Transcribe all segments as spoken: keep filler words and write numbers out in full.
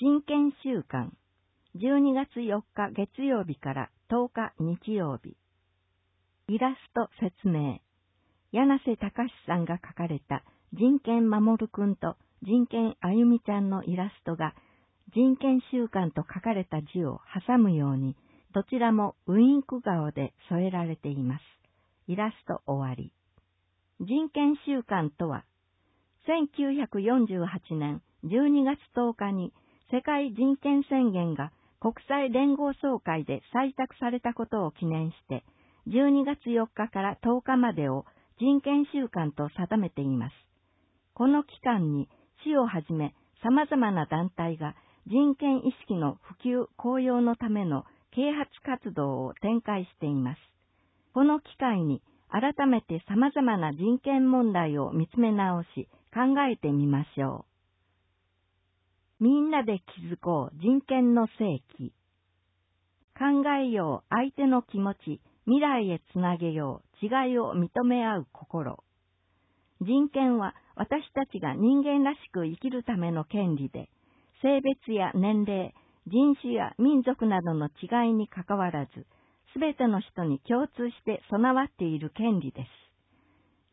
人権週間、じゅうにがつよっか月曜日からとおか日曜日。イラスト説明。柳瀬隆さんが描かれた人権守るくんと人権あゆみちゃんのイラストが人権週間と書かれた字を挟むように、どちらもウインク顔で添えられています。イラスト終わり。人権週間とは、せんきゅうひゃくよんじゅうはちねんじゅうにがつとおかに世界人権宣言が国際連合総会で採択されたことを記念して、じゅうにがつよっかからとおかまでを人権週間と定めています。この期間に市をはじめ様々な団体が人権意識の普及向揚のための啓発活動を展開しています。この機会に改めて様々な人権問題を見つめ直し考えてみましょう。みんなで気づこう人権の世紀。考えよう相手の気持ち、未来へつなげよう違いを認め合う心。人権は私たちが人間らしく生きるための権利で、性別や年齢、人種や民族などの違いにかかわらず、すべての人に共通して備わっている権利です。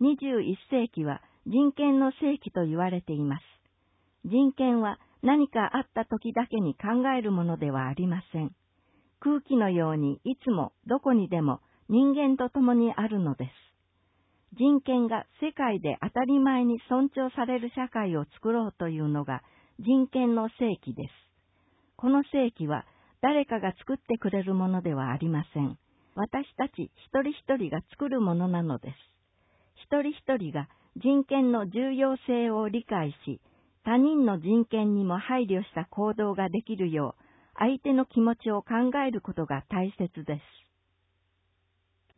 にじゅういっせいきは人権の世紀と言われています。人権は何かあった時だけに考えるものではありません。空気のようにいつもどこにでも人間と共にあるのです。人権が世界で当たり前に尊重される社会を作ろうというのが人権の世紀です。この世紀は誰かが作ってくれるものではありません。私たち一人一人が作るものなのです。一人一人が人権の重要性を理解し、他人の人権にも配慮した行動ができるよう、相手の気持ちを考えることが大切です。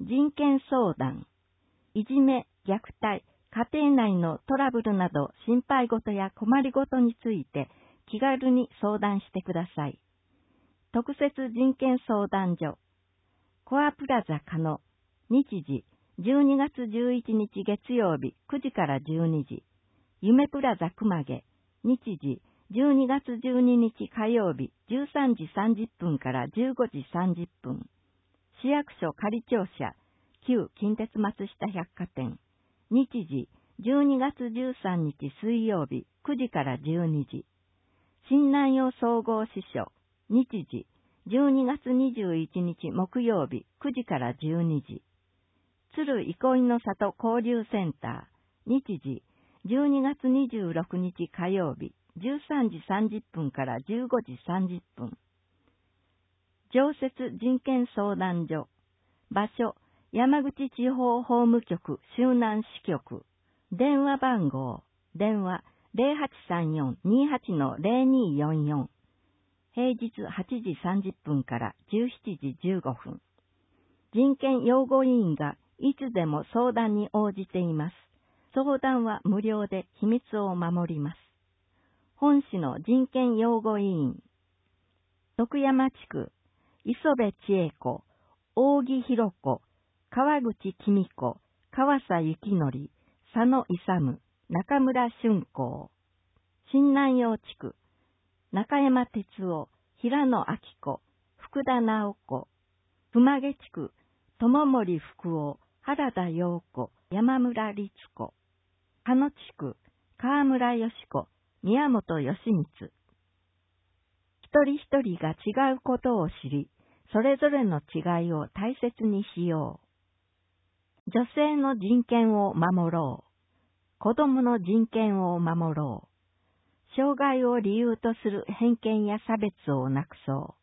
人権相談。いじめ、虐待、家庭内のトラブルなど心配事や困りごとについて気軽に相談してください。特設人権相談所。コアプラザ加野。日時、じゅうにがつじゅういちにち月曜日くじからじゅうにじ。夢プラザ熊毛。日時、じゅうにがつじゅうににち火曜日じゅうさんじさんじゅっぷんからじゅうごじさんじゅっぷん。市役所仮庁舎。旧近鉄松下百貨店。日時、じゅうにがつじゅうさんにち水曜日くじからじゅうにじ。新南陽総合支所。日時、じゅうにがつにじゅういちにち木曜日くじからじゅうにじ。鶴憩いの里交流センター。日時、じゅうにがつにじゅうろくにち火曜日じゅうさんじさんじゅっぷんからじゅうごじさんじゅっぷん。常設人権相談所。場所、山口地方法務局周南支局。電話番号、電話 ゼロはちさんよん にはち ゼロによんよん。平日はちじさんじゅっぷんからじゅうしちじじゅうごふん。人権擁護委員がいつでも相談に応じています。相談は無料で秘密を守ります。本市の人権擁護委員。徳山地区、磯部千恵子、扇弘子、川口公子、川佐幸則、佐野勇、中村俊光。新南陽地区、中山哲夫、平野明子、福田直子。熊毛地区、友森福夫、原田陽子、山村律子。鹿野地区、河村よし子、宮本義光。一人一人が違うことを知り、それぞれの違いを大切にしよう。女性の人権を守ろう。子供の人権を守ろう。障害を理由とする偏見や差別をなくそう。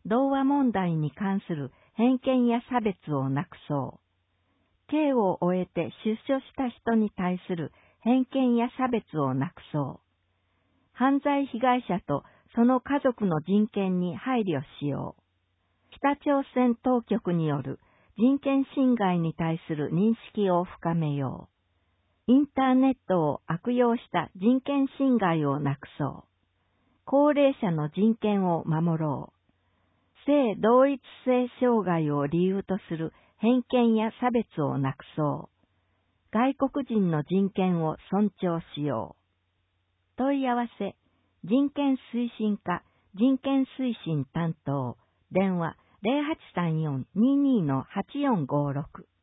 童話問題に関する偏見や差別をなくそう。刑を終えて出所した人に対する偏見や差別をなくそう。犯罪被害者とその家族の人権に配慮しよう。北朝鮮当局による人権侵害に対する認識を深めよう。インターネットを悪用した人権侵害をなくそう。高齢者の人権を守ろう。性同一性障害を理由とする偏見や差別をなくそう。外国人の人権を尊重しよう。問い合わせ、 人権推進課、人権推進担当、電話 ゼロはちさんよん にーにー はちよんごろく